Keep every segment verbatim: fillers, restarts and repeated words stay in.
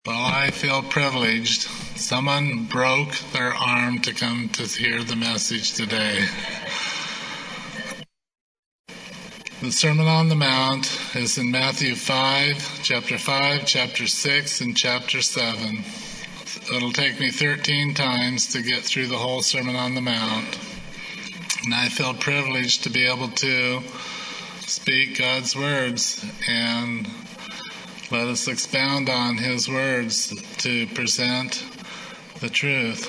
Well, I feel privileged. Someone broke their arm to come to hear the message today. The Sermon on the Mount is in Matthew five, chapter five, chapter six, and chapter seven. It'll take me thirteen times to get through the whole Sermon on the Mount. And I feel privileged to be able to speak God's words, and let us expound on His words to present the truth.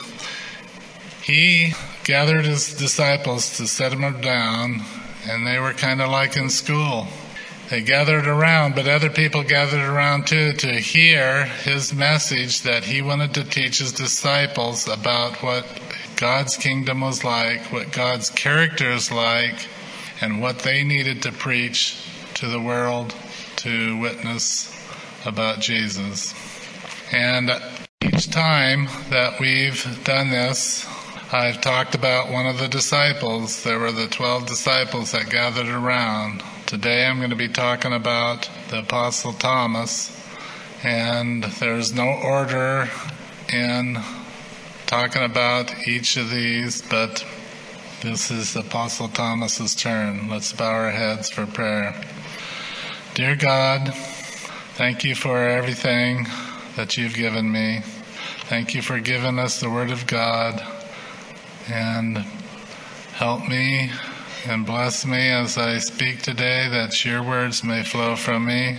He gathered His disciples to set them down, and they were kind of like in school. They gathered around, but other people gathered around too to hear His message that He wanted to teach His disciples about what God's kingdom was like, what God's character is like, and what they needed to preach to the world to witness about Jesus. And each time that we've done this, I've talked about one of the disciples. There were the twelve disciples that gathered around. Today I'm going to be talking about the Apostle Thomas, and there's no order in talking about each of these, but this is Apostle Thomas's turn. Let's bow our heads for prayer. Dear God, thank you for everything that you've given me. Thank you for giving us the Word of God, and help me and bless me as I speak today, that your words may flow from me,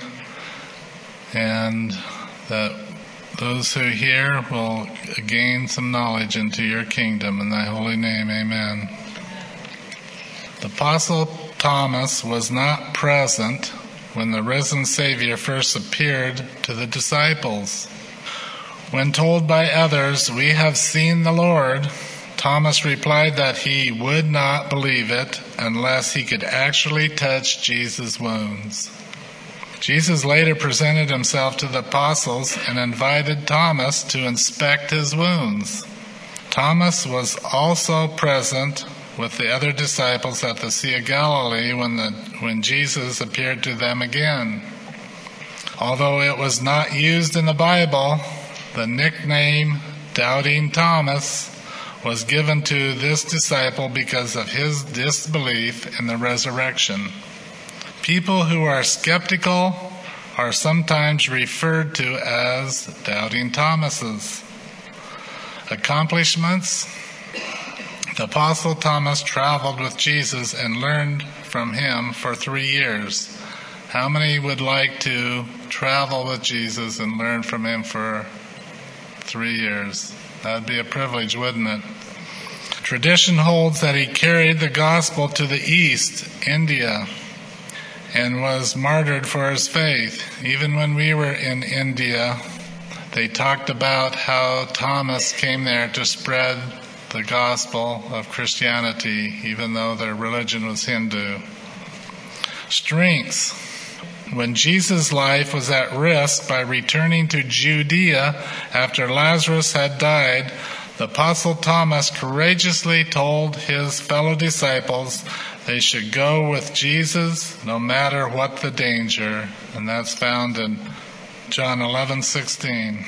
and that those who hear will gain some knowledge into your kingdom. In thy holy name, amen. The Apostle Thomas was not present when the risen Savior first appeared to the disciples. When told by others, "We have seen the Lord," Thomas replied that he would not believe it unless he could actually touch Jesus' wounds. Jesus later presented himself to the apostles and invited Thomas to inspect his wounds. Thomas was also present with the other disciples at the Sea of Galilee when, the, when Jesus appeared to them again. Although it was not used in the Bible, the nickname Doubting Thomas was given to this disciple because of his disbelief in the resurrection. People who are skeptical are sometimes referred to as Doubting Thomases. Accomplishments: the Apostle Thomas traveled with Jesus and learned from him for three years. How many would like to travel with Jesus and learn from him for three years? That would be a privilege, wouldn't it? Tradition holds that he carried the gospel to the East, India, and was martyred for his faith. Even when we were in India, they talked about how Thomas came there to spread the gospel of Christianity, even though their religion was Hindu. Strengths: when Jesus' life was at risk by returning to Judea after Lazarus had died, the Apostle Thomas courageously told his fellow disciples they should go with Jesus no matter what the danger. And that's found in John eleven sixteen.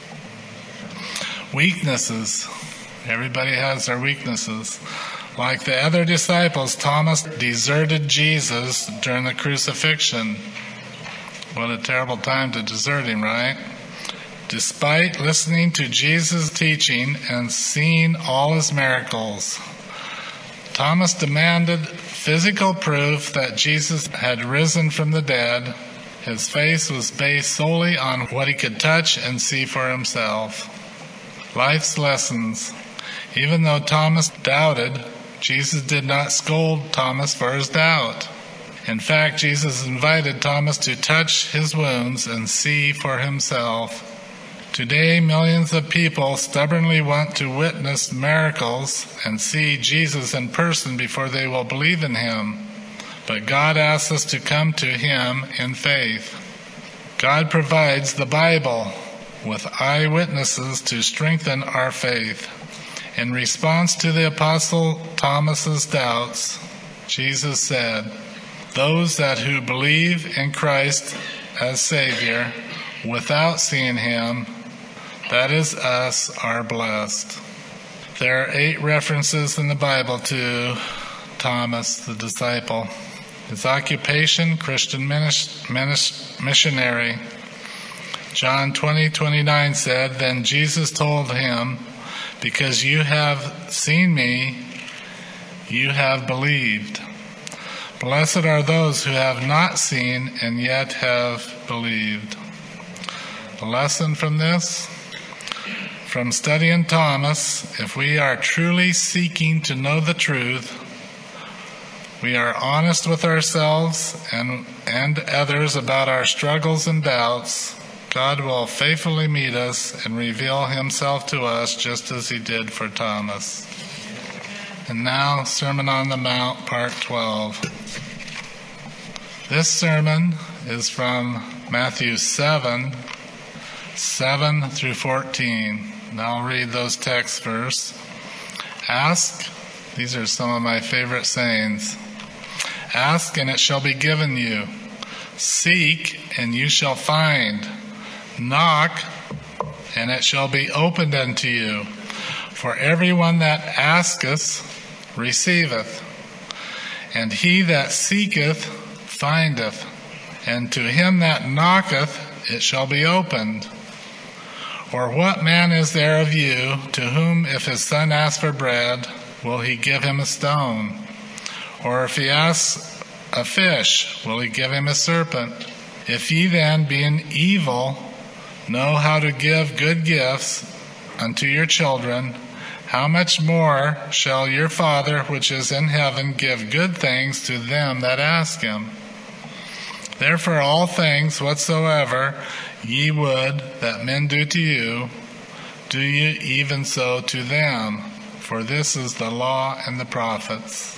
Weaknesses. Everybody has their weaknesses. Like the other disciples, Thomas deserted Jesus during the crucifixion. What a terrible time to desert him, right? Despite listening to Jesus' teaching and seeing all his miracles, Thomas demanded physical proof that Jesus had risen from the dead. His faith was based solely on what he could touch and see for himself. Life's lessons. Even though Thomas doubted, Jesus did not scold Thomas for his doubt. In fact, Jesus invited Thomas to touch his wounds and see for himself. Today, millions of people stubbornly want to witness miracles and see Jesus in person before they will believe in him. But God asks us to come to him in faith. God provides the Bible with eyewitnesses to strengthen our faith. In response to the Apostle Thomas's doubts, Jesus said, "Those that who believe in Christ as Savior without seeing him, that is us, are blessed. There are eight references in the Bible to Thomas, the disciple. His occupation, Christian minis- minis- missionary. John twenty twenty-nine said, "Then Jesus told him, 'Because you have seen me, you have believed. Blessed are those who have not seen and yet have believed.'" The lesson from this? From studying Thomas, if we are truly seeking to know the truth, we are honest with ourselves and, and others about our struggles and doubts, God will faithfully meet us and reveal himself to us just as he did for Thomas. And now, Sermon on the Mount, Part twelve. This sermon is from Matthew seven, seven through fourteen. And I'll read those texts first. Ask, these are some of my favorite sayings. Ask, and it shall be given you. Seek, and you shall find. Knock, and it shall be opened unto you. For everyone that asketh receiveth, and he that seeketh findeth, and to him that knocketh it shall be opened. Or what man is there of you to whom if his son asks for bread, will he give him a stone? Or if he asks a fish, will he give him a serpent? If ye then, being evil, know how to give good gifts unto your children, how much more shall your Father which is in heaven give good things to them that ask him? Therefore all things whatsoever ye would that men do to you, do ye even so to them, for this is the law and the prophets.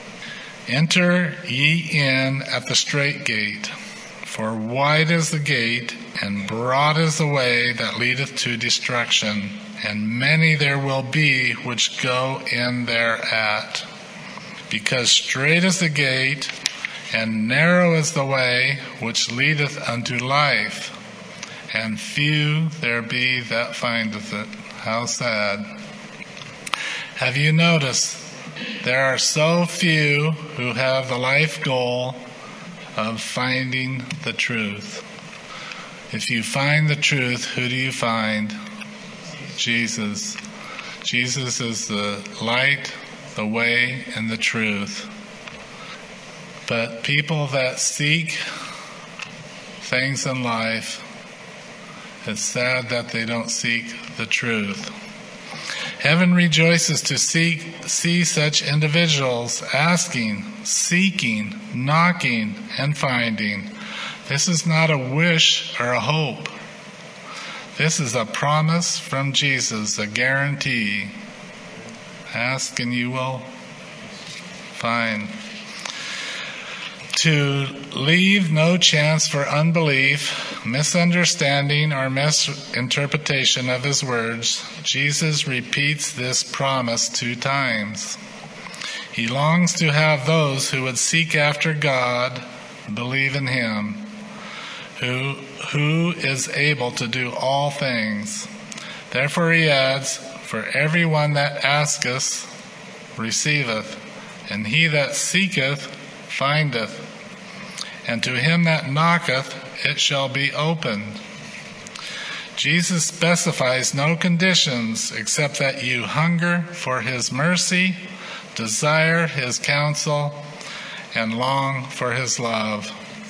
Enter ye in at the strait gate, for wide is the gate, and broad is the way that leadeth to destruction, and many there will be which go in thereat. Because strait is the gate, and narrow is the way which leadeth unto life, and few there be that findeth it. How sad. Have you noticed there are so few who have the life goal of finding the truth? If you find the truth, who do you find? Jesus. Jesus is the light, the way, and the truth. But people that seek things in life, it's sad that they don't seek the truth. Heaven rejoices to seek, see such individuals asking, seeking, knocking, and finding. This is not a wish or a hope. This is a promise from Jesus, a guarantee. Ask and you will find. To leave no chance for unbelief, misunderstanding, or misinterpretation of his words, Jesus repeats this promise two times. He longs to have those who would seek after God believe in him, who, who is able to do all things. Therefore he adds, for everyone that asketh receiveth, and he that seeketh findeth, and to him that knocketh it shall be opened. Jesus specifies no conditions except that you hunger for his mercy, desire his counsel, and long for his love.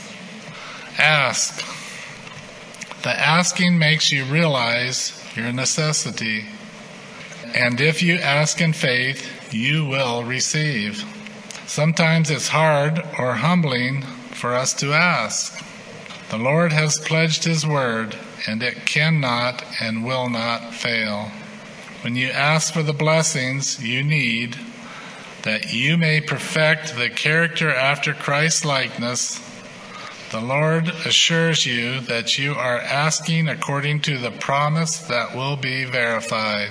Ask. The asking makes you realize your necessity. And if you ask in faith, you will receive. Sometimes it's hard or humbling for us to ask. The Lord has pledged his word, and it cannot and will not fail. When you ask for the blessings you need, that you may perfect the character after Christ's likeness, the Lord assures you that you are asking according to the promise that will be verified.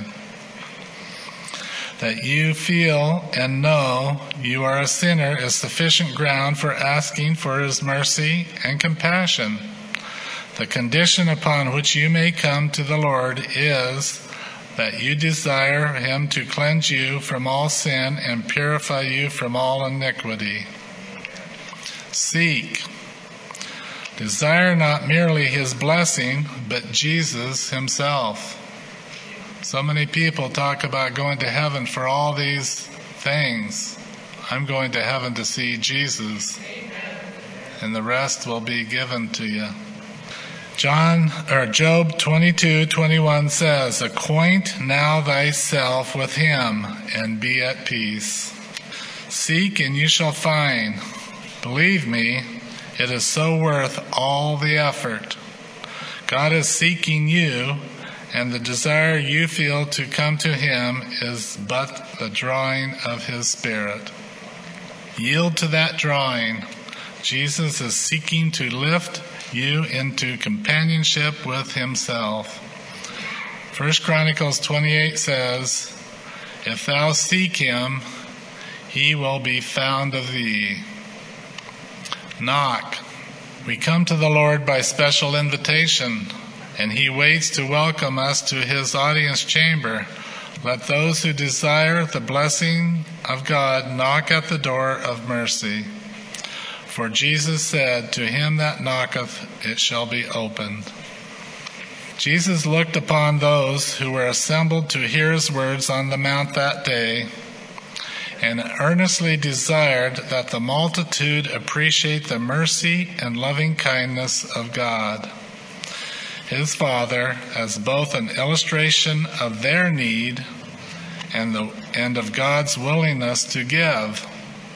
That you feel and know you are a sinner is sufficient ground for asking for his mercy and compassion. The condition upon which you may come to the Lord is that you desire him to cleanse you from all sin and purify you from all iniquity. Seek. Desire not merely his blessing, but Jesus himself. So many people talk about going to heaven for all these things. I'm going to heaven to see Jesus, and the rest will be given to you. John or Job twenty-two twenty-one says, "Acquaint now thyself with him, and be at peace. Seek, and you shall find. Believe me, it is so worth all the effort." God is seeking you, and the desire you feel to come to him is but the drawing of his Spirit. Yield to that drawing. Jesus is seeking to lift you into companionship with himself. First Chronicles twenty-eight says, "If thou seek him, he will be found of thee." Knock. We come to the Lord by special invitation, and he waits to welcome us to his audience chamber. Let those who desire the blessing of God knock at the door of mercy. For Jesus said, "To him that knocketh, it shall be opened." Jesus looked upon those who were assembled to hear his words on the mount that day, and earnestly desired that the multitude appreciate the mercy and loving kindness of God, his Father, as both an illustration of their need and, the, and of God's willingness to give.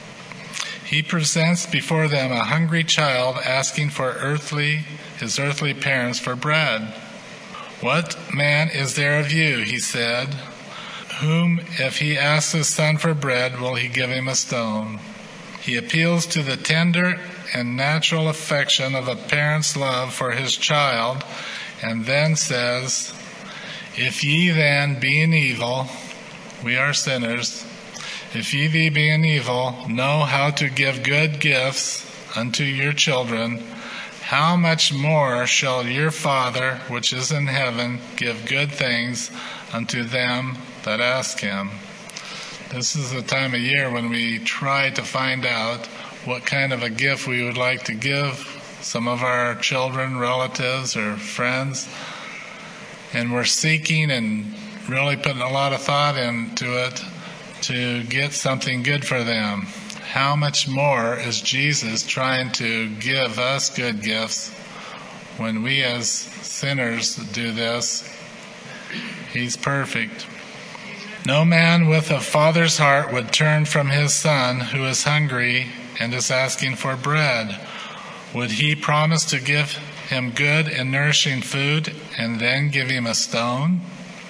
He presents before them a hungry child asking for earthly, his earthly parents for bread. "What man is there of you," he said, "whom if he asks his son for bread, will he give him a stone?" He appeals to the tender and natural affection of a parent's love for his child, and then says, "If ye then, being evil," we are sinners, "if ye be being evil, know how to give good gifts unto your children, how much more shall your Father which is in heaven give good things unto them that ask him?" This is the time of year when we try to find out what kind of a gift we would like to give some of our children, relatives, or friends. And we're seeking and really putting a lot of thought into it to get something good for them. How much more is Jesus trying to give us good gifts when we as sinners do this? He's perfect. No man with a father's heart would turn from his son who is hungry and is asking for bread. Would he promise to give him good and nourishing food and then give him a stone?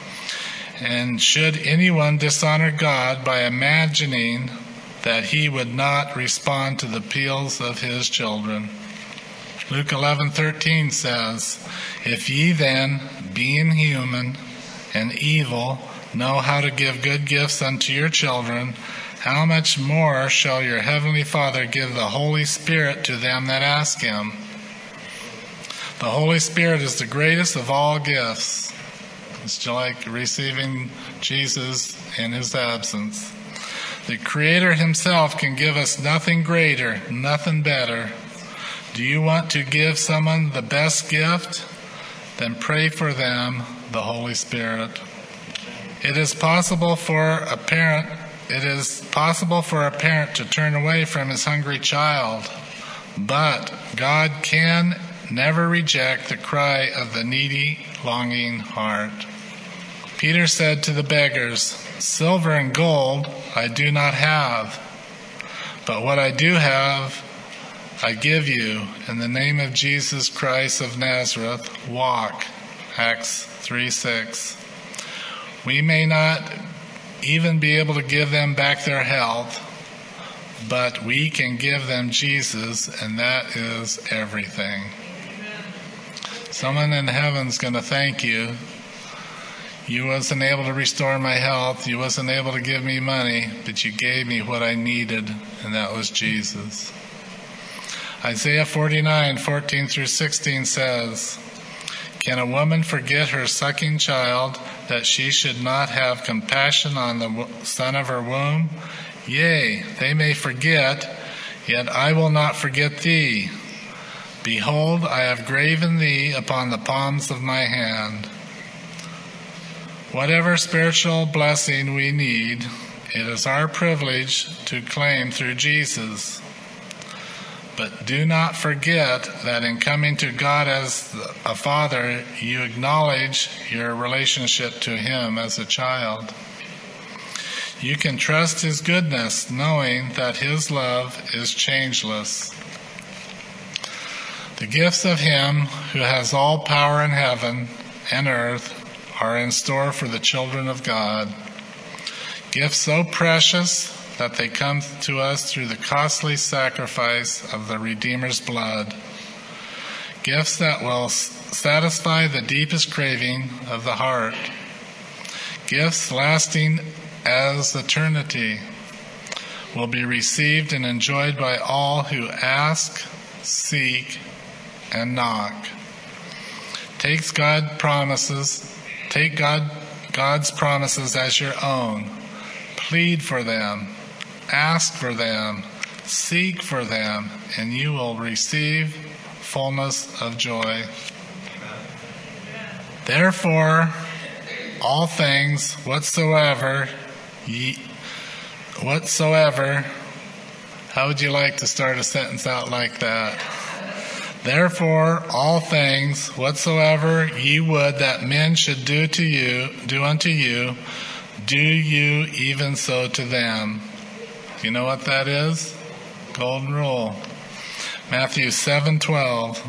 And should anyone dishonor God by imagining that he would not respond to the appeals of his children? Luke eleven thirteen says, "If ye then, being human and evil, know how to give good gifts unto your children, how much more shall your heavenly Father give the Holy Spirit to them that ask him?" The Holy Spirit is the greatest of all gifts. It's like receiving Jesus in his absence. The Creator himself can give us nothing greater, nothing better. Do you want to give someone the best gift? Then pray for them the Holy Spirit. It is possible for a parent It is possible for a parent to turn away from his hungry child, but God can never reject the cry of the needy, longing heart. Peter said to the beggars, "Silver and gold I do not have, but what I do have I give you. In the name of Jesus Christ of Nazareth, walk." Acts three six. We may not even be able to give them back their health, but we can give them Jesus, and that is everything. Someone in heaven's going to thank you. You wasn't able to restore my health, you wasn't able to give me money, but you gave me what I needed, and that was Jesus. Isaiah forty-nine, fourteen through sixteen says, "Can a woman forget her sucking child, that she should not have compassion on the son of her womb? Yea, they may forget, yet I will not forget thee. Behold, I have graven thee upon the palms of my hand." Whatever spiritual blessing we need, it is our privilege to claim through Jesus. But do not forget that in coming to God as a father, you acknowledge your relationship to Him as a child. You can trust His goodness, knowing that His love is changeless. The gifts of Him who has all power in heaven and earth are in store for the children of God. Gifts so precious that they come to us through the costly sacrifice of the Redeemer's blood. Gifts that will satisfy the deepest craving of the heart. Gifts lasting as eternity will be received and enjoyed by all who ask, seek, and knock. Takes God promises, take God God's promises as your own. Plead for them. Ask for them, seek for them, and you will receive fullness of joy. Therefore, all things whatsoever ye, whatsoever, how would you like to start a sentence out like that? Therefore, all things whatsoever ye would that men should do to you, do unto you, do you even so to them. You know what that is? Golden rule. Matthew seven twelve.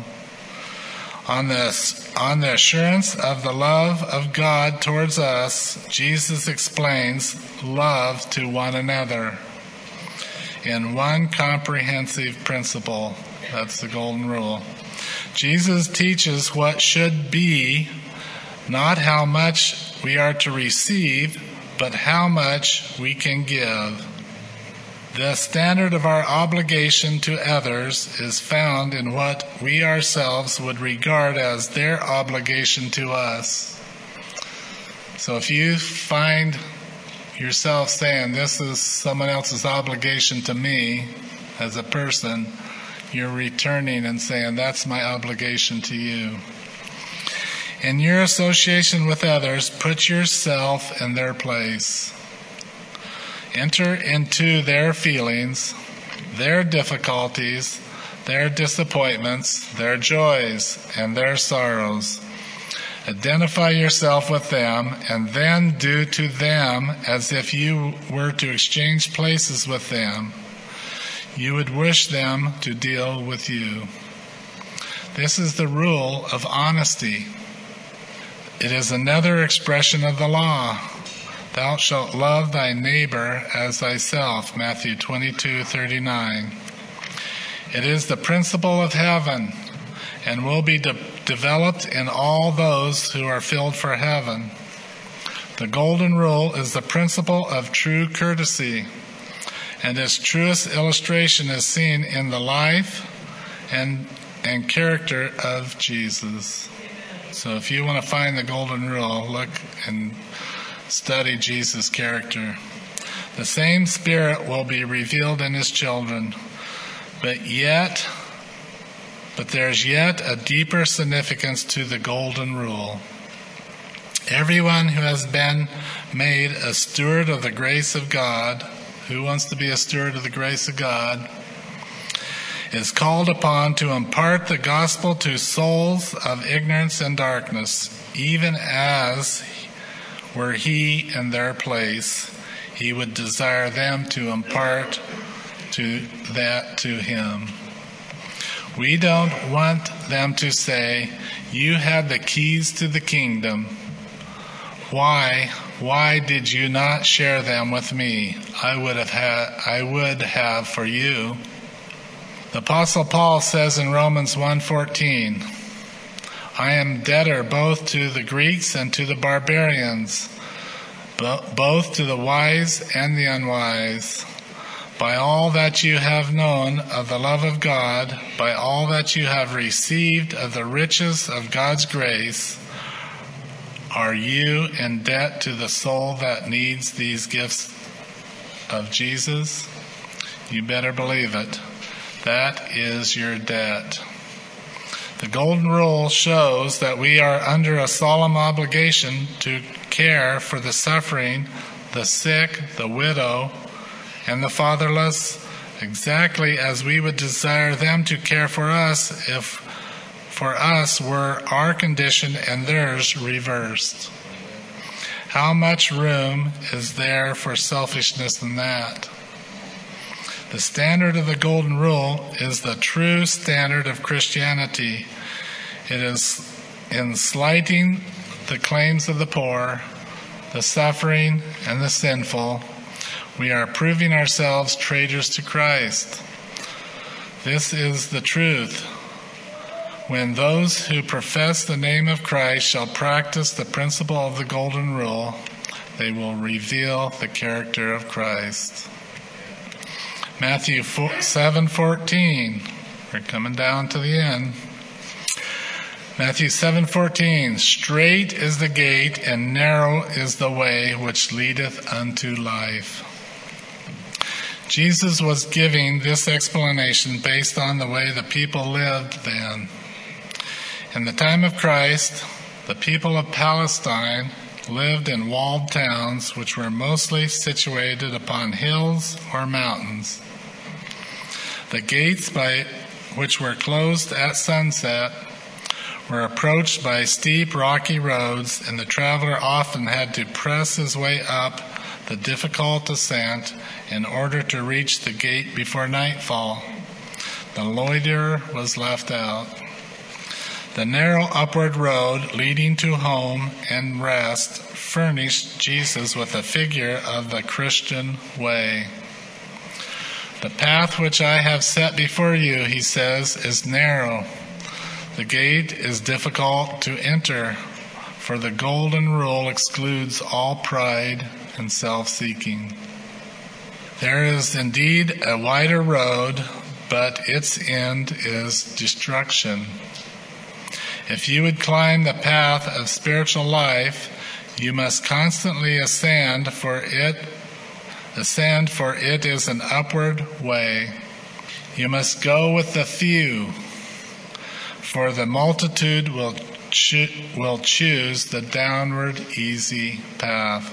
On this, on the assurance of the love of God towards us, Jesus explains love to one another in one comprehensive principle. That's the golden rule. Jesus teaches what should be, not how much we are to receive, but how much we can give. The standard of our obligation to others is found in what we ourselves would regard as their obligation to us. So if you find yourself saying, this is someone else's obligation to me as a person, you're returning and saying, that's my obligation to you. In your association with others, put yourself in their place. Enter into their feelings, their difficulties, their disappointments, their joys, and their sorrows. Identify yourself with them, and then do to them as if you were to exchange places with them. You would wish them to deal with you. This is the rule of honesty. It is another expression of the law. Thou shalt love thy neighbor as thyself, Matthew twenty-two thirty-nine. It is the principle of heaven and will be de- developed in all those who are filled for heaven. The golden rule is the principle of true courtesy, and its truest illustration is seen in the life and, and character of Jesus. So if you want to find the golden rule, look and study Jesus' character. The same Spirit will be revealed in His children, but yet, but there's yet a deeper significance to the golden rule. Everyone who has been made a steward of the grace of God, who wants to be a steward of the grace of God, is called upon to impart the gospel to souls of ignorance and darkness, even as were he in their place, he would desire them to impart to that to him. We don't want them to say, you have the keys to the kingdom. Why, why did you not share them with me? I would have had, I would have for you. The Apostle Paul says in Romans one fourteen, I am debtor both to the Greeks and to the barbarians, both to the wise and the unwise. By all that you have known of the love of God, by all that you have received of the riches of God's grace, are you in debt to the soul that needs these gifts of Jesus? You better believe it. That is your debt. The Golden Rule shows that we are under a solemn obligation to care for the suffering, the sick, the widow, and the fatherless, exactly as we would desire them to care for us if for us were our condition and theirs reversed. How much room is there for selfishness in that? The standard of the Golden Rule is the true standard of Christianity. It is in slighting the claims of the poor, the suffering, and the sinful, we are proving ourselves traitors to Christ. This is the truth. When those who profess the name of Christ shall practice the principle of the Golden Rule, they will reveal the character of Christ. Matthew seven fourteen. We're coming down to the end. Matthew seven fourteen. Strait is the gate, and narrow is the way which leadeth unto life. Jesus was giving this explanation based on the way the people lived then. In the time of Christ, the people of Palestine lived in walled towns which were mostly situated upon hills or mountains. The gates by which were closed at sunset were approached by steep rocky roads, and the traveler often had to press his way up the difficult ascent in order to reach the gate before nightfall. The loiterer was left out. The narrow upward road leading to home and rest furnished Jesus with a figure of the Christian way. The path which I have set before you, he says, is narrow. The gate is difficult to enter, for the Golden Rule excludes all pride and self-seeking. There is indeed a wider road, but its end is destruction. If you would climb the path of spiritual life, you must constantly ascend, for it ascend, for it is an upward way. You must go with the few, for the multitude will cho- will choose the downward easy path.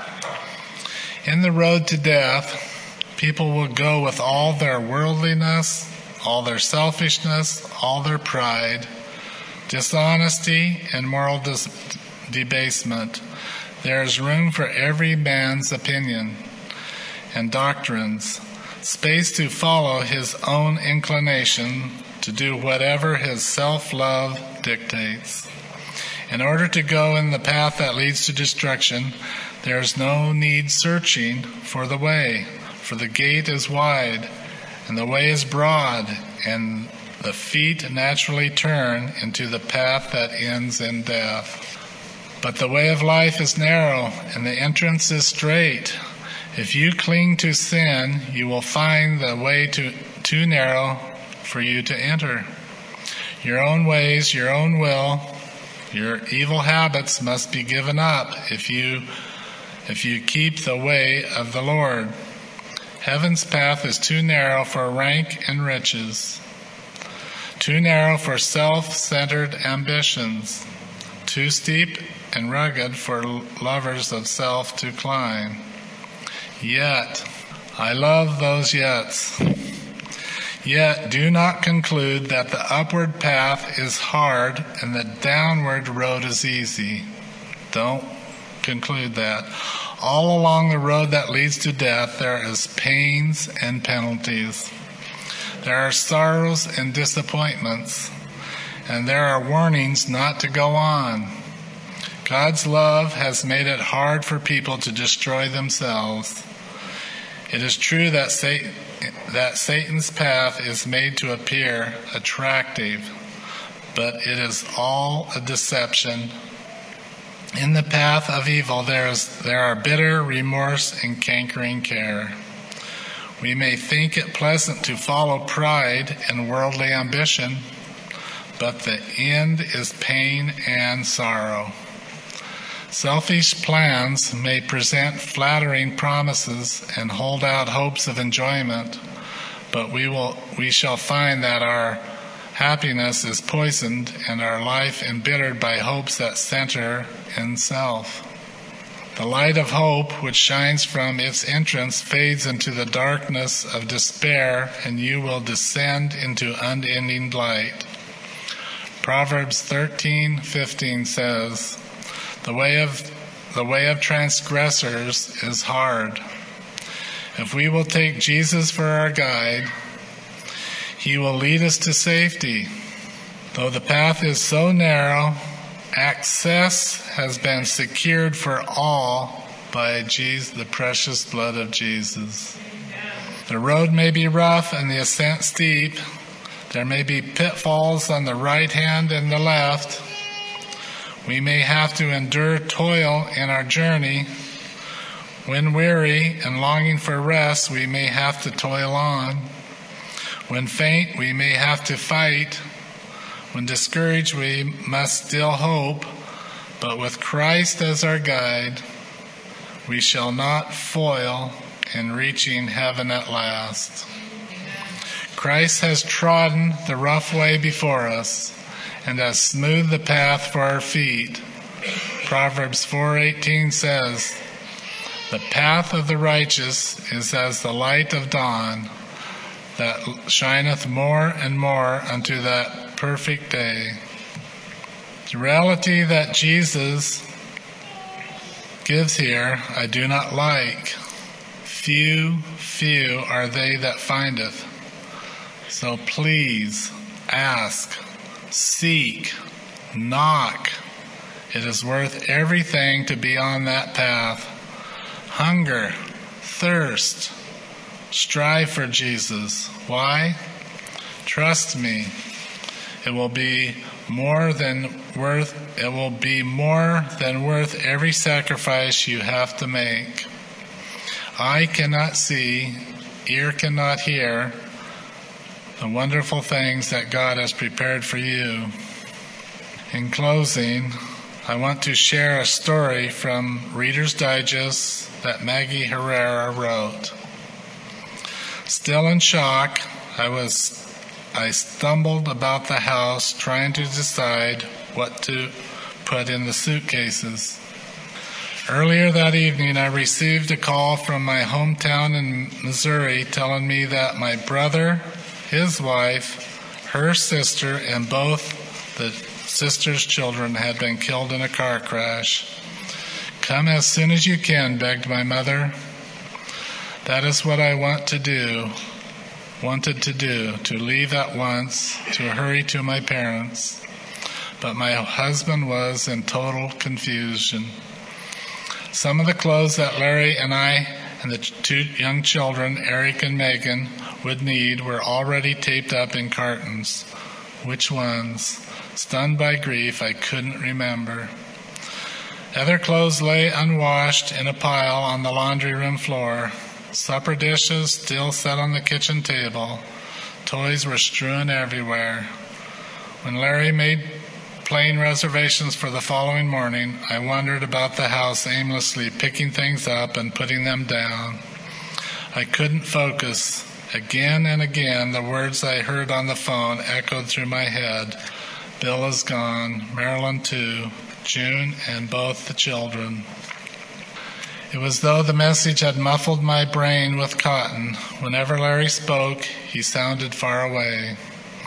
In the road to death, people will go with all their worldliness, all their selfishness, all their pride, dishonesty, and moral dis- debasement. There is room for every man's opinion and doctrines, space to follow his own inclination, to do whatever his self-love dictates. In order to go in the path that leads to destruction, there is no need searching for the way, for the gate is wide, and the way is broad, and the feet naturally turn into the path that ends in death. But the way of life is narrow, and the entrance is straight. If you cling to sin, you will find the way to, too narrow for you to enter. Your own ways, your own will, your evil habits must be given up if you if you keep the way of the Lord. Heaven's path is too narrow for rank and riches, too narrow for self-centered ambitions, too steep and rugged for lovers of self to climb. Yet, I love those yets. Yet do not conclude that the upward path is hard and the downward road is easy. Don't conclude that. All along the road that leads to death, there is pains and penalties. There are sorrows and disappointments, and there are warnings not to go on. God's love has made it hard for people to destroy themselves. It is true that Satan, that Satan's path is made to appear attractive, but it is all a deception. In the path of evil there is there are bitter remorse and cankering care. We may think it pleasant to follow pride and worldly ambition, but the end is pain and sorrow. Selfish plans may present flattering promises and hold out hopes of enjoyment, but we will we shall find that our happiness is poisoned and our life embittered by hopes that center in self. The light of hope, which shines from its entrance, fades into the darkness of despair, and you will descend into unending light. Proverbs thirteen fifteen says, The way of the way of transgressors is hard. If we will take Jesus for our guide, he will lead us to safety. Though the path is so narrow, access has been secured for all by Jesus, the precious blood of Jesus. The road may be rough and the ascent steep. There may be pitfalls on the right hand and the left. We may have to endure toil in our journey. When weary and longing for rest, we may have to toil on. When faint, we may have to fight. When discouraged, we must still hope, but with Christ as our guide, we shall not fail in reaching heaven at last. Christ has trodden the rough way before us and has smoothed the path for our feet. Proverbs four eighteen says, The path of the righteous is as the light of dawn, that shineth more and more unto that perfect day. The reality that Jesus gives here, I do not like. Few, few are they that findeth. So please ask, seek, knock. It is worth everything to be on that path. Hunger, thirst, strive for Jesus. Why? Trust me. It will be more than worth it will be more than worth every sacrifice you have to make. Eye cannot see, ear cannot hear the wonderful things that God has prepared for you. In closing, I want to share a story from Reader's Digest that Maggie Herrera wrote. Still in shock, I was I stumbled about the house trying to decide what to put in the suitcases. Earlier that evening, I received a call from my hometown in Missouri telling me that my brother, his wife, her sister, and both the sister's children had been killed in a car crash. Come as soon as you can, begged my mother. That is what I want to do. wanted to do, to leave at once, to hurry to my parents. But my husband was in total confusion. Some of the clothes that Larry and I and the two young children, Eric and Megan, would need were already taped up in cartons. Which ones? Stunned by grief, I couldn't remember. Other clothes lay unwashed in a pile on the laundry room floor. Supper dishes still set on the kitchen table. Toys were strewn everywhere. When Larry made plane reservations for the following morning, I wandered about the house aimlessly, picking things up and putting them down. I couldn't focus. Again and again, the words I heard on the phone echoed through my head. Bill is gone, Marilyn too, June and both the children. It was though the message had muffled my brain with cotton. Whenever Larry spoke, he sounded far away.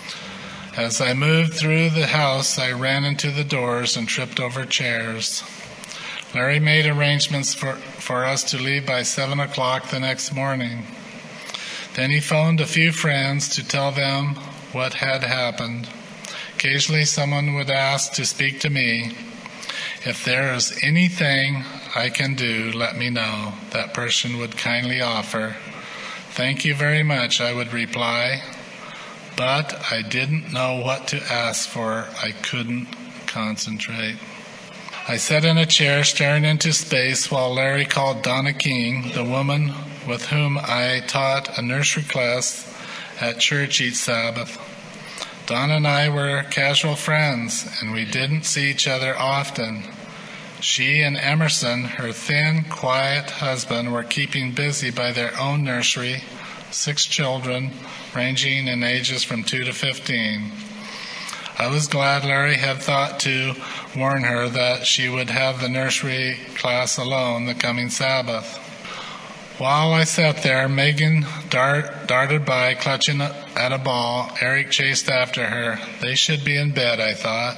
As I moved through the house, I ran into the doors and tripped over chairs. Larry made arrangements for, for us to leave by seven o'clock the next morning. Then he phoned a few friends to tell them what had happened. Occasionally someone would ask to speak to me. If there is anything I can do, let me know, that person would kindly offer. Thank you very much, I would reply. But I didn't know what to ask for. I couldn't concentrate. I sat in a chair staring into space while Larry called Donna King, the woman with whom I taught a nursery class at church each Sabbath. Donna and I were casual friends, and we didn't see each other often. She and Emerson, her thin, quiet husband, were keeping busy by their own nursery, six children, ranging in ages from two to fifteen. I was glad Larry had thought to warn her that she would have the nursery class alone the coming Sabbath. While I sat there, Megan dart, darted by, clutching at a ball. Eric chased after her. They should be in bed, I thought.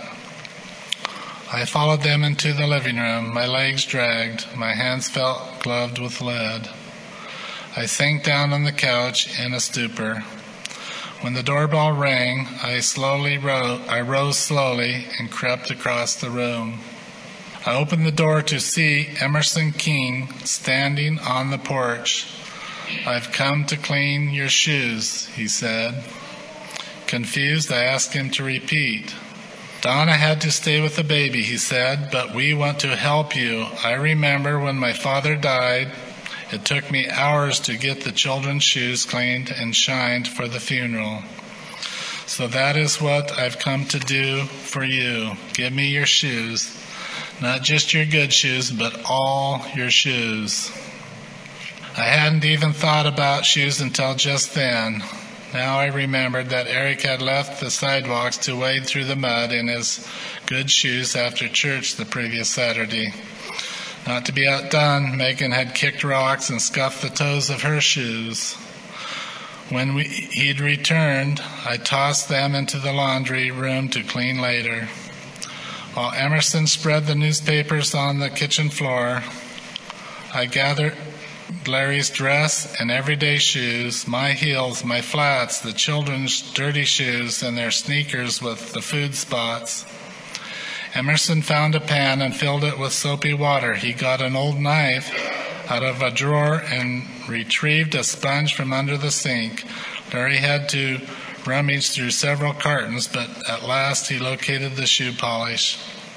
I followed them into the living room. My legs dragged. My hands felt gloved with lead. I sank down on the couch in a stupor. When the doorbell rang, I slowly rose, I rose slowly and crept across the room. I opened the door to see Emerson King standing on the porch. "I've come to clean your shoes," he said. Confused, I asked him to repeat. "Donna had to stay with the baby," he said, "but we want to help you. I remember when my father died, it took me hours to get the children's shoes cleaned and shined for the funeral. So that is what I've come to do for you. Give me your shoes. Not just your good shoes, but all your shoes." I hadn't even thought about shoes until just then. Now I remembered that Eric had left the sidewalks to wade through the mud in his good shoes after church the previous Saturday. Not to be outdone, Megan had kicked rocks and scuffed the toes of her shoes. When we, he'd returned, I tossed them into the laundry room to clean later. While Emerson spread the newspapers on the kitchen floor, I gathered Larry's dress and everyday shoes, my heels, my flats, the children's dirty shoes, and their sneakers with the food spots. Emerson found a pan and filled it with soapy water. He got an old knife out of a drawer and retrieved a sponge from under the sink. Larry had to rummaged through several cartons, but at last he located the shoe polish.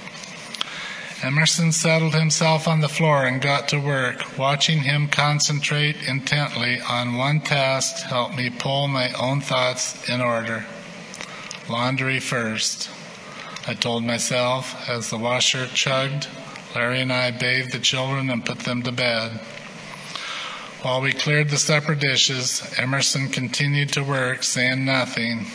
Emerson settled himself on the floor and got to work. Watching him concentrate intently on one task helped me pull my own thoughts in order. Laundry first, I told myself as the washer chugged. Larry and I bathed the children and put them to bed. While we cleared the supper dishes, Emerson continued to work, saying nothing.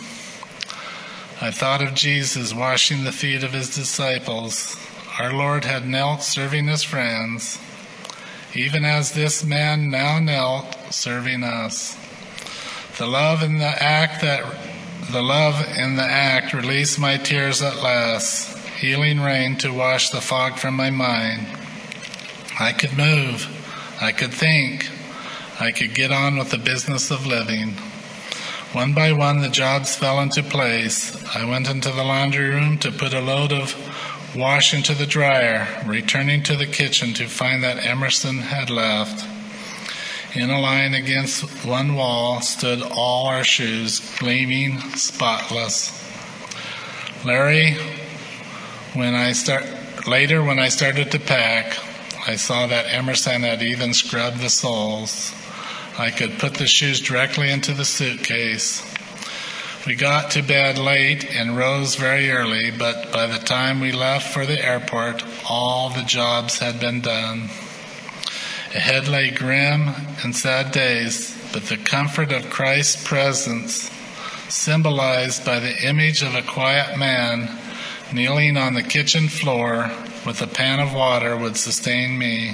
I thought of Jesus washing the feet of his disciples. Our Lord had knelt serving his friends, even as this man now knelt serving us. The love in the act that the love in the act released my tears at last. Healing rain to wash the fog from my mind. I could move. I could think. I could get on with the business of living. One by one, the jobs fell into place. I went into the laundry room to put a load of wash into the dryer, returning to the kitchen to find that Emerson had left. In a line against one wall stood all our shoes, gleaming spotless. Larry, when I start later when I started to pack, I saw that Emerson had even scrubbed the soles. I could put the shoes directly into the suitcase. We got to bed late and rose very early, but by the time we left for the airport, all the jobs had been done. Ahead lay grim and sad days, but the comfort of Christ's presence, symbolized by the image of a quiet man kneeling on the kitchen floor with a pan of water, would sustain me.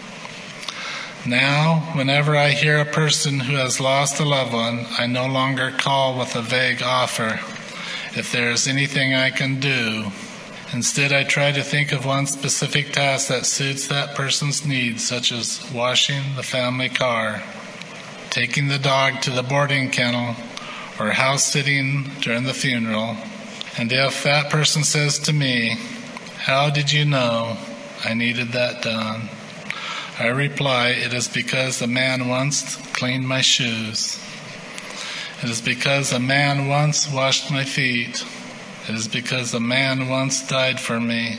Now, whenever I hear a person who has lost a loved one, I no longer call with a vague offer, if there is anything I can do. Instead, I try to think of one specific task that suits that person's needs, such as washing the family car, taking the dog to the boarding kennel, or house sitting during the funeral. And if that person says to me, "How did you know I needed that done?" I reply, "It is because a man once cleaned my shoes. It is because a man once washed my feet. It is because a man once died for me."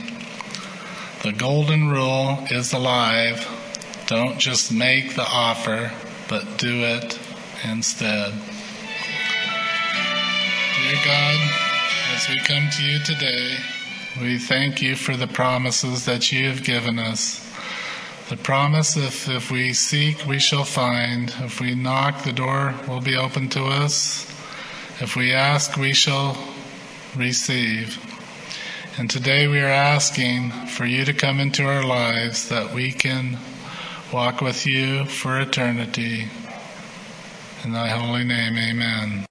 The golden rule is alive. Don't just make the offer, but do it instead. Dear God, as we come to you today, we thank you for the promises that you have given us. The promise, if, if we seek, we shall find. If we knock, the door will be open to us. If we ask, we shall receive. And today we are asking for you to come into our lives that we can walk with you for eternity. In thy holy name, amen.